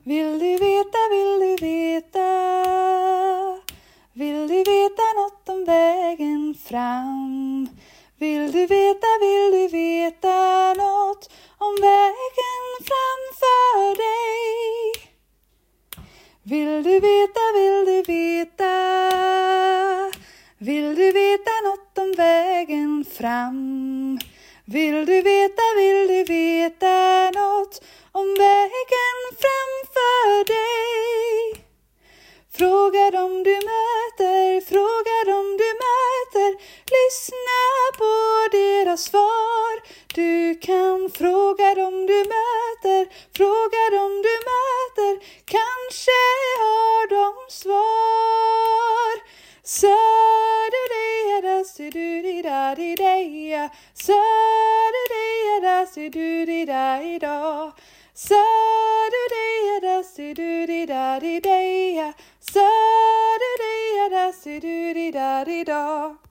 Vill du veta, vill du veta? Vill du veta något om vägen fram? Vill du veta något om vägen framför dig? Vill du veta? Vill du veta något om vägen fram? Vill du veta något om vägen framför dig? Fråga dem du möter, lyssna på deras svar. Du kan fråga dem du möter, kanske har de svar. Sa-du-di-da, si-du-di-da-di-da, sa-du-di-da, si-du-di-da-i-da, sa-du-di-da, si-du-di-da-di-da, sa-du-di-da, si-du-di-da-di-da.